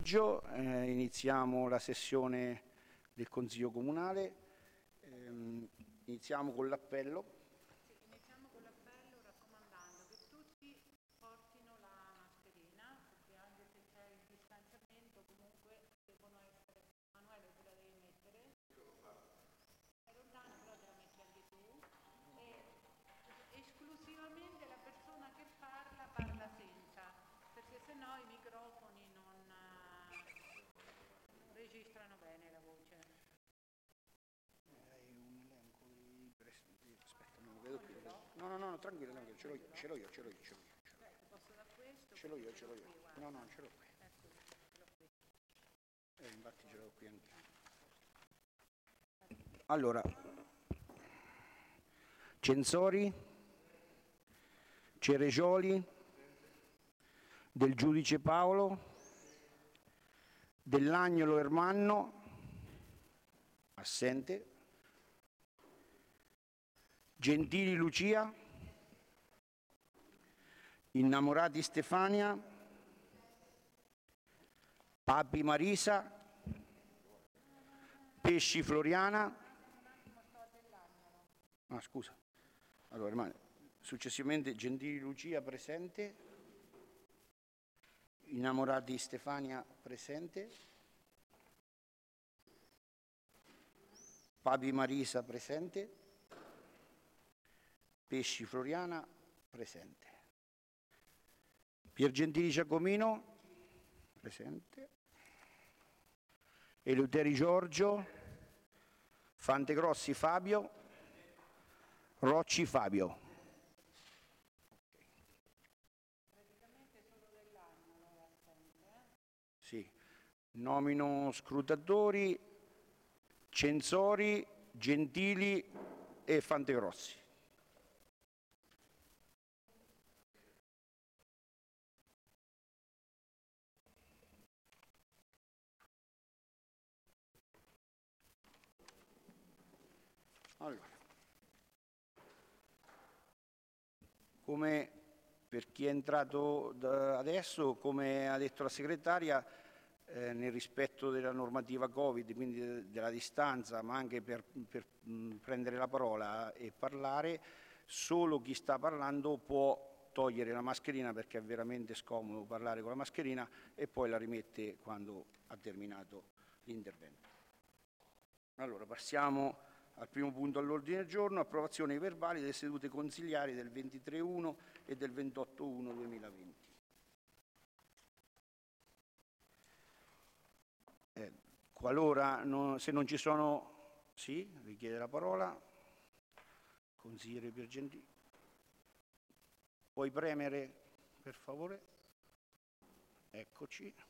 pomeriggio, iniziamo la sessione del Consiglio Comunale, iniziamo con l'appello. Sì, iniziamo con l'appello raccomandando che tutti portino la mascherina, perché anche se c'è il distanziamento comunque devono essere... Manuele, te la devi mettere? È lontano, però te la metti anche tu. E esclusivamente la persona che parla senza, perché sennò i microfoni non registrano bene la voce. Hai un elenco di... Aspetta, non lo vedo più. No, tranquillo, ce l'ho io. Posso da questo? Ce l'ho io. Qui, No, ce l'ho qui. ecco, ce l'ho qui. Infatti ce l'ho qui anche. Allora, Censori, Ceregioli, Del Giudice Paolo, Dell'Agnolo Ermanno, assente, Gentili Lucia, Innamorati Stefania, Papi Marisa, Pesci Floriana. Ah, scusa. Allora, successivamente Gentili Lucia presente, Innamorati Stefania presente, Papi Marisa presente, Pesci Floriana presente, Piergentili Giacomino presente, Eleuteri Giorgio, Fantegrossi Fabio, Rocci Fabio. Praticamente solo dell'Agnolo è assente, Sì. Nomino scrutatori, Censori, Gentili e Fantegrossi. Allora, come per chi è entrato adesso, come ha detto la segretaria, nel rispetto della normativa Covid, quindi della distanza, ma anche per prendere la parola e parlare, solo chi sta parlando può togliere la mascherina perché è veramente scomodo parlare con la mascherina e poi la rimette quando ha terminato l'intervento. Allora, passiamo al primo punto all'ordine del giorno, approvazione dei verbali delle sedute consigliari del 23/1 e del 28/1/2020. Qualora se non ci sono... Sì, richiede la parola. Consigliere Piergentili. Puoi premere, per favore? Eccoci.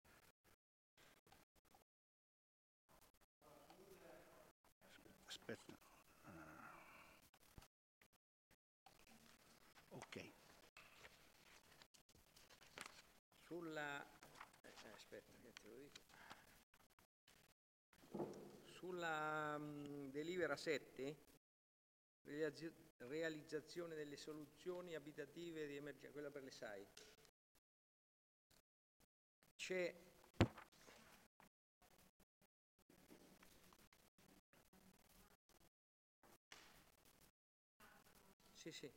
Aspetta. Ok. Aspetta, che te lo dico. Sulla delibera 7, realizzazione delle soluzioni abitative di emergenza, quella per le SAI. C'è sì.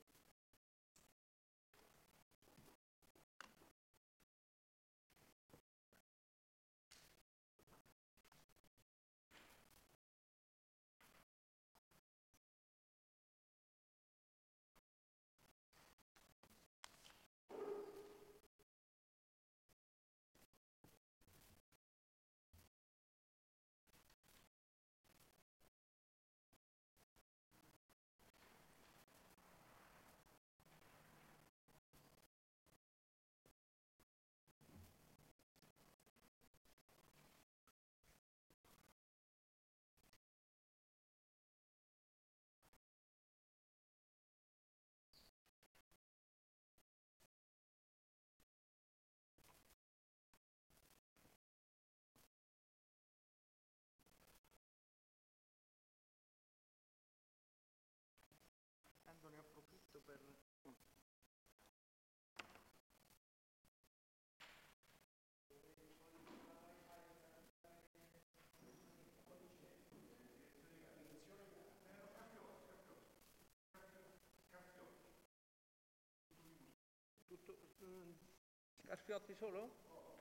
Scarfiotti solo?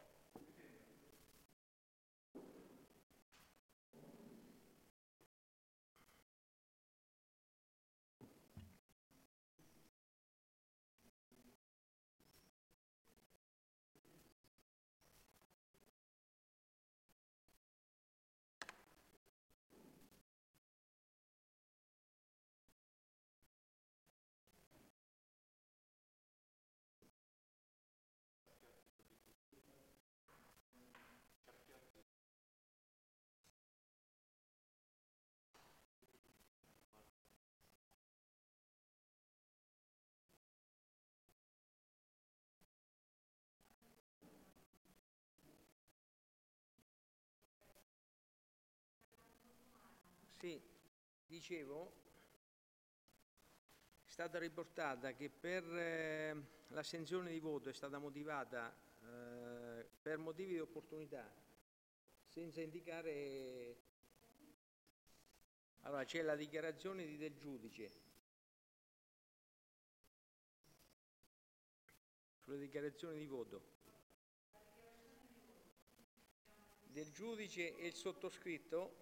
Sì, dicevo, è stata riportata che per l'astensione di voto è stata motivata per motivi di opportunità, senza indicare. Allora, c'è la dichiarazione del giudice. Sulle dichiarazioni di voto del giudice e il sottoscritto.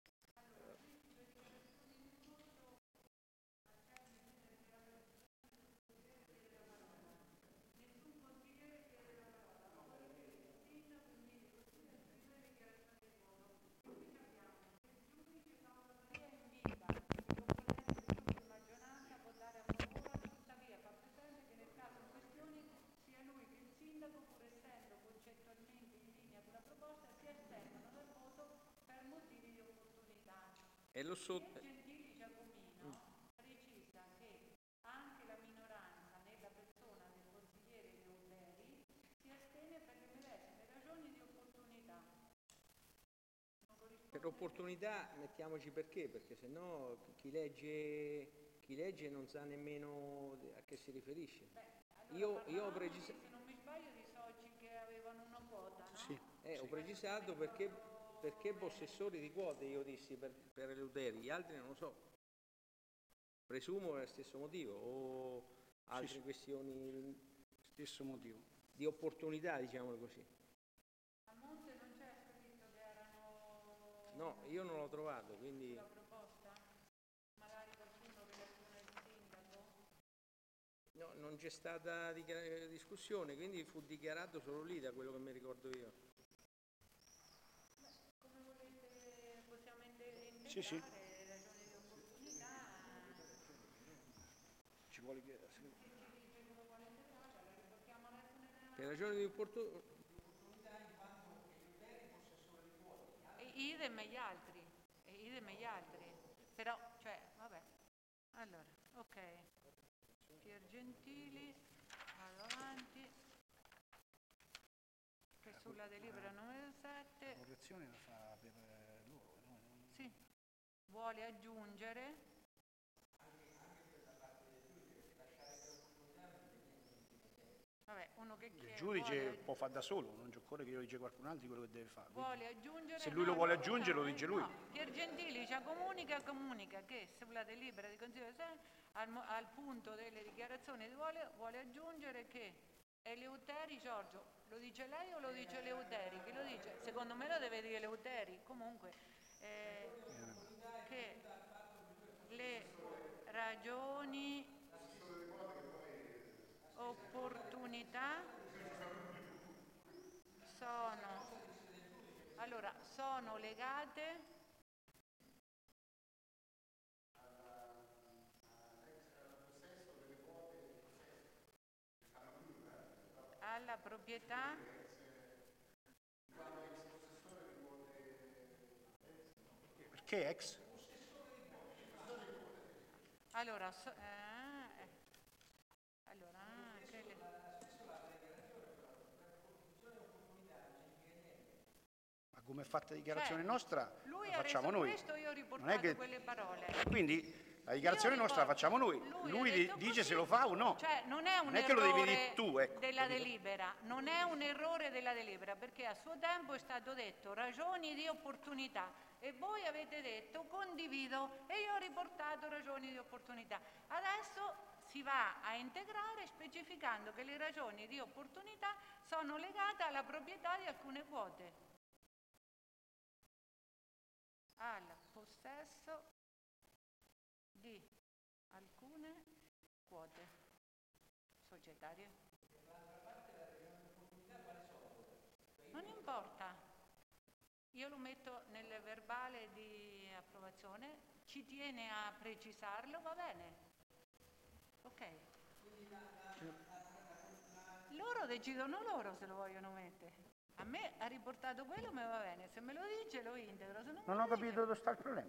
E lo Gentili Giacomino precisa che anche la minoranza nella persona del consigliere Leuteri si astiene per le medesime ragioni di opportunità. Per opportunità mettiamoci perché sennò chi legge non sa nemmeno a che si riferisce. Allora, io ho precisato. Se non mi sbaglio di soci che avevano una quota, no? Sì. Ho precisato perché possessori di quote, io dissi per Eleuteri, gli altri non lo so. Presumo è lo stesso motivo o altre questioni. Stesso motivo. Di opportunità, diciamolo così. A monte non c'è scritto che erano. No, io non l'ho trovato, quindi. La proposta? Magari qualcuno relazione al sindaco? No, non c'è stata discussione, quindi fu dichiarato solo lì, da quello che mi ricordo io. Come volete, possiamo integrare Sì, sì. le ragioni di opportunità. Ci vuole che... Per ragioni di opportunità. Idem e gli altri. Idem e gli altri. Però, cioè, vabbè. Allora, ok. Piergentili, vado avanti. Che sulla delibera numero 7. La correzione la fa per loro, no? Sì. Vuole aggiungere. Vabbè, uno che chiede, il giudice può fare da solo, non c'è occorre che io dica qualcun altro di quello che deve fare. vuole aggiungere. Se lui lo vuole aggiungere, lo dice lui. No. Piergentili comunica che sulla delibera di Consiglio al punto delle dichiarazioni vuole aggiungere che Eleuteri, Giorgio, lo dice lei o lo dice Eleuteri? Chi lo dice? Secondo me lo deve dire Eleuteri. Comunque, che le ragioni opportunità sono legate alla proprietà Perché ex? allora Ma come è fatta la dichiarazione nostra, lui la ha facciamo reso noi. questo, io ho Non riportato è che... quelle parole. Quindi la dichiarazione nostra la facciamo noi. Lui dice così, se lo fa o no. Cioè non è un Non è che lo devi dire errore tu, ecco. della delibera, non è un errore della delibera, perché a suo tempo è stato detto ragioni di opportunità e voi avete detto condivido e io ho riportato ragioni di opportunità. Adesso si va a integrare specificando che le ragioni di opportunità sono legate alla proprietà di alcune quote, al possesso di alcune quote societarie. Non importa, io lo metto nel verbale di approvazione, ci tiene a precisarlo, va bene. Ok. Loro decidono loro se lo vogliono mettere. A me ha riportato quello, ma va bene, se me lo dice lo integro. Se Non ho capito dove sta il problema.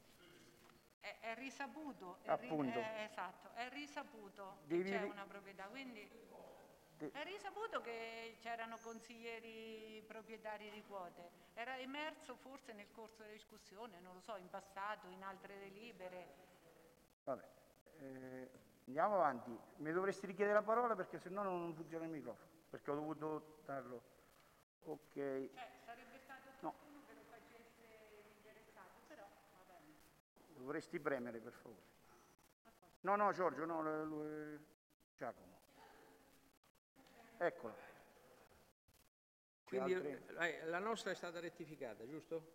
È risaputo, Appunto. esatto, è risaputo che c'è una proprietà, quindi è risaputo che c'erano consiglieri proprietari di quote, era emerso forse nel corso della discussione, non lo so, in passato, in altre delibere. Vabbè, andiamo avanti. Mi dovresti richiedere la parola perché sennò non funziona il microfono, perché ho dovuto darlo. Ok. Cioè, sarebbe stato qualcuno che lo facesse interessato, però va bene. Dovresti premere, per favore. No, Giorgio, no, Giacomo. Eccola. Quindi la nostra è stata rettificata, giusto?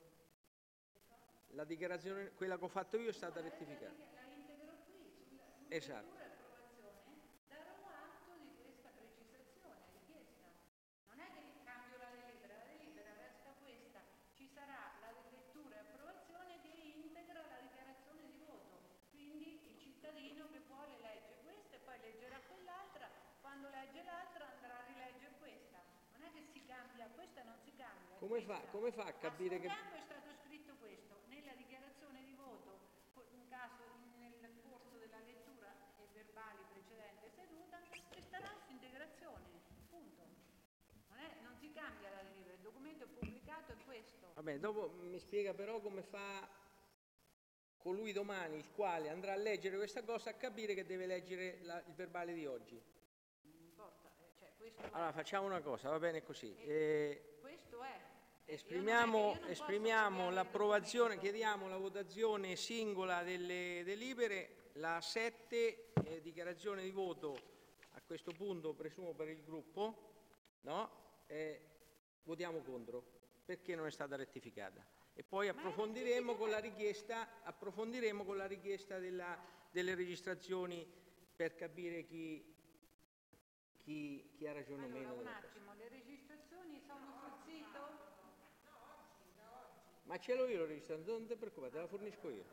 La dichiarazione, quella che ho fatto io è stata rettificata. La integro qui, Esatto. approvazione, darò atto di questa precisazione richiesta. Non è che cambio la delibera resta questa. Ci sarà la lettura e approvazione che integra la dichiarazione di voto. Quindi il cittadino che vuole legge questa e poi leggerà quell'altra, quando legge l'altra andrà a rileggere questa. Non è che si cambia, questa non si cambia. Come fa a capire che... È stato scritto questo, nella dichiarazione di voto, in caso nel corso della lettura e verbali precedente seduta, ci sarà integrazione, punto. Non si cambia la delibera, il documento è pubblicato, è questo. Vabbè, dopo mi spiega però come fa colui domani, il quale andrà a leggere questa cosa, a capire che deve leggere il verbale di oggi. Non importa, cioè questo allora facciamo una cosa, va bene così. Questo è. Esprimiamo l'approvazione, chiediamo la votazione singola delle delibere, la 7 dichiarazione di voto a questo punto presumo per il gruppo, no? Votiamo contro perché non è stata rettificata e poi approfondiremo con la richiesta delle registrazioni per capire chi ha ragione o meno. Un attimo, le registrazioni sono sul sito? Ma ce l'ho io la registrazione, non ti preoccupare, te la fornisco io.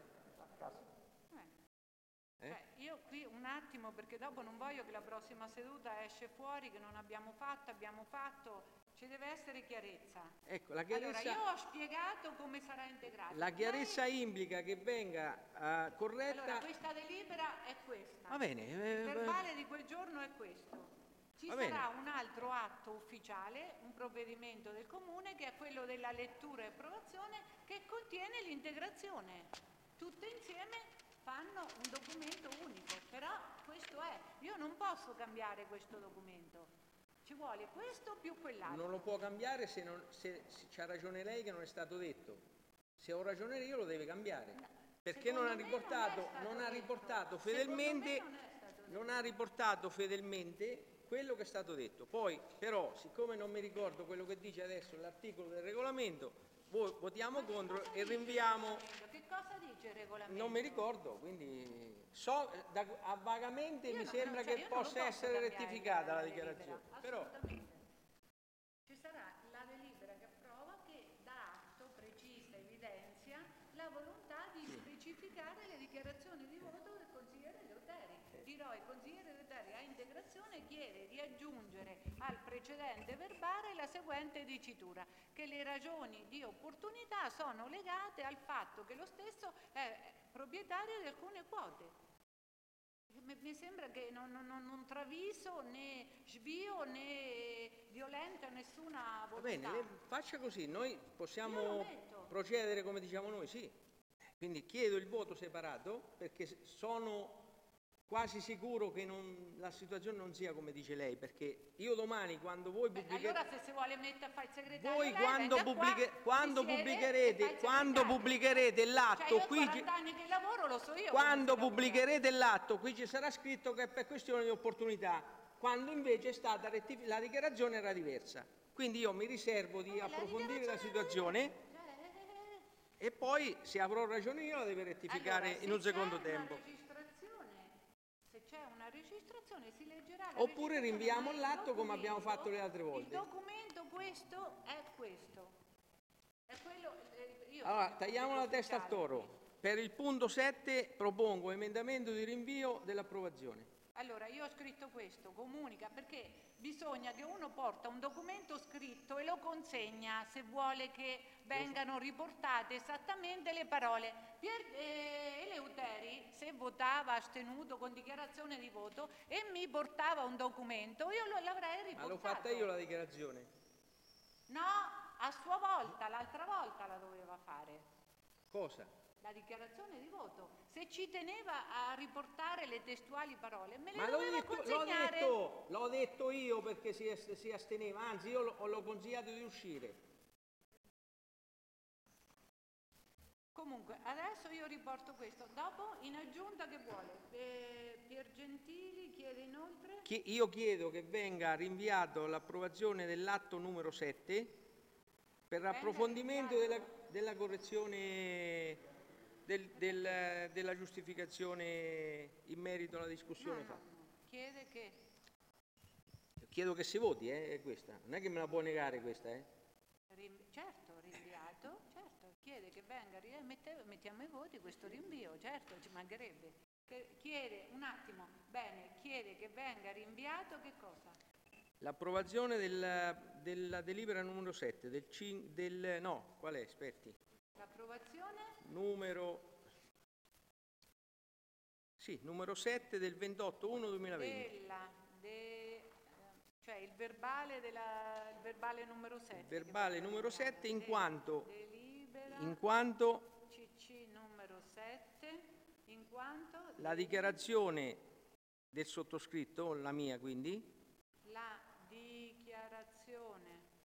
Io qui un attimo, perché dopo non voglio che la prossima seduta esce fuori che non abbiamo fatto, ci deve essere chiarezza. Ecco, la chiarezza... Allora, io ho spiegato come sarà integrato. La chiarezza implica che venga corretta... Allora, questa delibera è questa. Va bene. Il verbale di quel giorno è questo. Ci sarà un altro atto ufficiale, un provvedimento del Comune, che è quello della lettura e approvazione, che contiene l'integrazione. Tutte insieme fanno un documento unico, però questo è. Io non posso cambiare questo documento. Ci vuole questo più quell'altro. Non lo può cambiare se c'ha ragione lei che non è stato detto. Se ho ragione io lo deve cambiare. Perché non ha riportato fedelmente quello che è stato detto. Poi però, siccome non mi ricordo quello che dice adesso l'articolo del regolamento, votiamo contro e rinviamo. Che cosa dice il regolamento? Non mi ricordo, quindi vagamente mi sembra che possa essere rettificata la dichiarazione. Però ci sarà la delibera che approva, che dà atto, precisa, evidenzia la volontà di specificare le dichiarazioni di voto del consigliere Leuteri. Dirò il consigliere Leuteri a integrazione chiede di aggiungere al precedente verbale la seguente dicitura, che le ragioni di opportunità sono legate al fatto che lo stesso è proprietario di alcune quote. Mi sembra che non traviso né svio né violenta nessuna volontà. Va bene, faccia così, noi possiamo procedere come diciamo noi, sì. Quindi chiedo il voto separato perché sono quasi sicuro che la situazione non sia come dice lei, perché io domani quando voi pubblicherete... Allora se si vuole mettere a fare il segretario Voi lei, quando, venga qua, quando si siede e fa il segretario. pubblicherete l'atto, Cioè io qui 40 anni che lavoro lo so io. quando pubblicherete l'atto, qui ci sarà scritto che è per questione di opportunità, quando invece è stata la dichiarazione era diversa. Quindi io mi riservo di approfondire la situazione e poi, se avrò ragione io, la deve rettificare in un secondo tempo. Se c'è una registrazione si leggerà la Oppure rinviamo l'atto come abbiamo fatto le altre volte. Il documento questo è questo. È quello, Allora, tagliamo la testa al toro. Per il punto 7 propongo emendamento di rinvio dell'approvazione. Allora, io ho scritto questo, comunica, perché bisogna che uno porta un documento scritto e lo consegna se vuole che vengano riportate esattamente le parole. Eleuteri, se votava astenuto con dichiarazione di voto e mi portava un documento, io l'avrei riportato. Ma l'ho fatta io la dichiarazione? No, a sua volta, l'altra volta la doveva fare. Cosa? La dichiarazione di voto. Se ci teneva a riportare le testuali parole, me le ma doveva consegnare. L'ho detto io perché si asteneva, anzi io l'ho consigliato di uscire. Comunque, adesso io riporto questo. Dopo, in aggiunta, che vuole? Piergentili chiede inoltre... Io chiedo che venga rinviato l'approvazione dell'atto numero 7 per approfondimento della correzione della giustificazione in merito alla discussione fatta. Chiede che... Chiedo che si voti, è questa. Non è che me la può negare questa, Certo, rinviato, certo. Chiede che venga, mettiamo ai voti questo rinvio, certo, ci mancherebbe. Chiede, un attimo, bene, chiede che venga rinviato che cosa? L'approvazione della delibera numero 7, no, qual è? Aspetti. L'approvazione? Numero 7 del 28/1/2020. Cioè il verbale numero 7. Il verbale numero 7 in quanto CC numero 7, in quanto la dichiarazione del sottoscritto, la mia quindi, la dichiarazione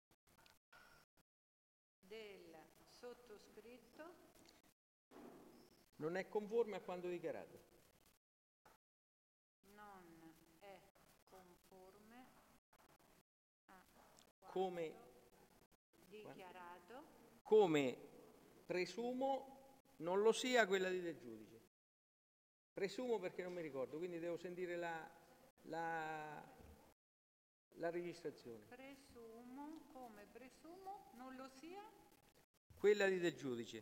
del sottoscritto non è conforme a quanto dichiarato. Non è conforme a come dichiarato. Come presumo non lo sia quella di del giudice. Presumo perché non mi ricordo, quindi devo sentire la registrazione. Presumo non lo sia quella di del giudice.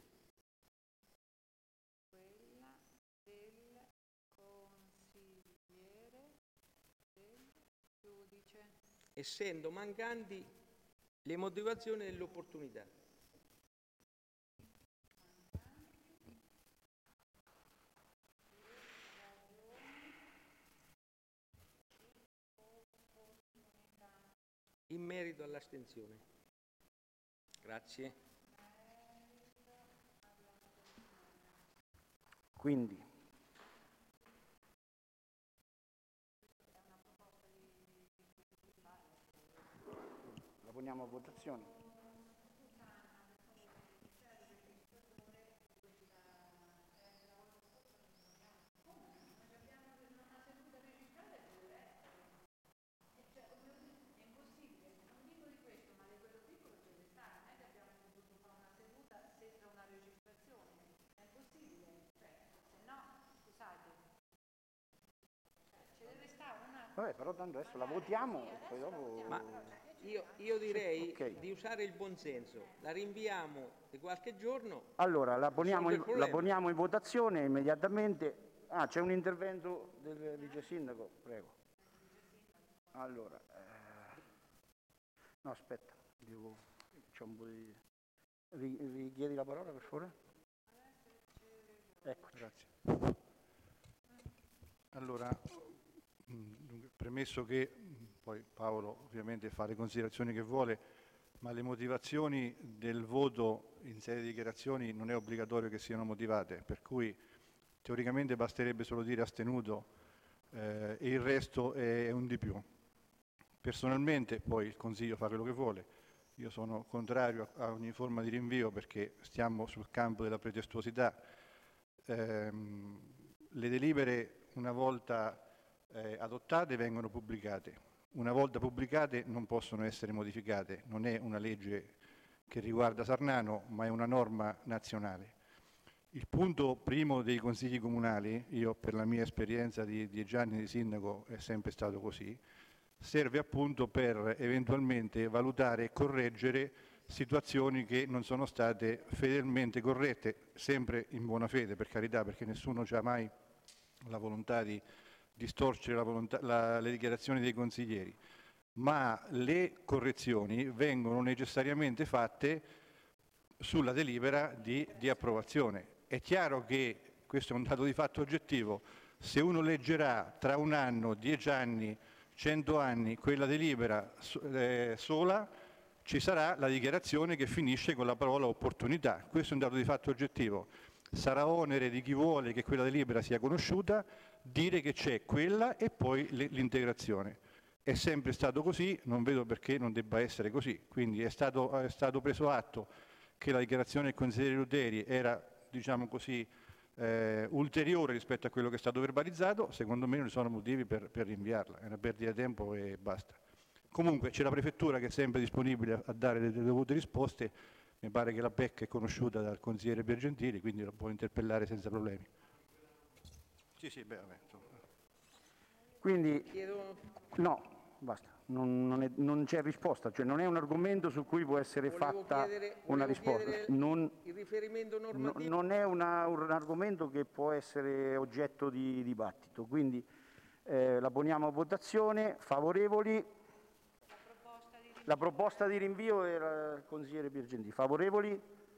Quella del consigliere del giudice. Essendo mancanti le motivazioni dell'opportunità. In merito all'astensione. Grazie. Quindi la poniamo a votazione. Vabbè, però tanto adesso la votiamo e poi dopo... Ma io direi di usare il buonsenso. La rinviamo di qualche giorno. Allora, la poniamo in votazione immediatamente. Ah, c'è un intervento del vice sindaco, prego. Allora, no, aspetta, c'è un po' di... Richiedi la parola, per favore? Ecco, grazie. Allora, premesso che poi Paolo ovviamente fa le considerazioni che vuole, ma le motivazioni del voto in sede di dichiarazioni non è obbligatorio che siano motivate, per cui teoricamente basterebbe solo dire astenuto e il resto è un di più. Personalmente, poi il Consiglio fa quello che vuole, io sono contrario a ogni forma di rinvio perché stiamo sul campo della pretestuosità. Le delibere una volta adottate vengono pubblicate, una volta pubblicate non possono essere modificate, non è una legge che riguarda Sarnano ma è una norma nazionale. Il punto primo dei consigli comunali, io per la mia esperienza di 10 anni di sindaco è sempre stato così, serve appunto per eventualmente valutare e correggere situazioni che non sono state fedelmente corrette, sempre in buona fede per carità, perché nessuno ha mai la volontà di distorcere le dichiarazioni dei consiglieri, ma le correzioni vengono necessariamente fatte sulla delibera di approvazione. È chiaro che questo è un dato di fatto oggettivo, se uno leggerà tra 1 anno, 10 anni, 100 anni quella delibera sola, ci sarà la dichiarazione che finisce con la parola opportunità. Questo è un dato di fatto oggettivo. Sarà onere di chi vuole che quella delibera sia conosciuta dire che c'è quella e poi l'integrazione. È sempre stato così, non vedo perché non debba essere così. Quindi è stato preso atto che la dichiarazione del consigliere Ruteri era, diciamo così, ulteriore rispetto a quello che è stato verbalizzato, secondo me non ci sono motivi per rinviarla, è una perdita di tempo e basta. Comunque c'è la prefettura che è sempre disponibile a dare le dovute risposte, mi pare che la PEC è conosciuta dal consigliere Piergentili, quindi lo può interpellare senza problemi. Sì, beh, vabbè. Quindi, no, basta, non c'è risposta, cioè non è un argomento su cui può essere fatta una risposta. Il riferimento normativo. Non è un argomento che può essere oggetto di dibattito, quindi la poniamo a votazione. Favorevoli? La proposta di rinvio era il consigliere Piergentili. Favorevoli?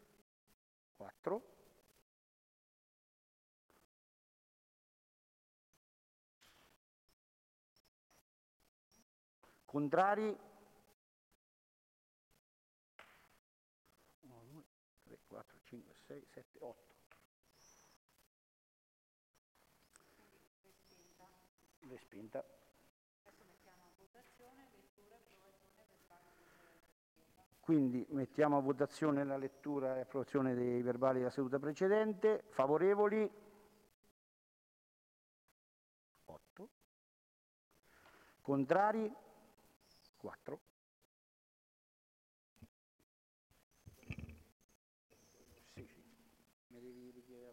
4. Contrari? 1, 2, 3, 4, 5, 6, 7, 8. Respinta. Quindi mettiamo a votazione la lettura e approvazione dei verbali della seduta precedente. Favorevoli? 8. Contrari? 4.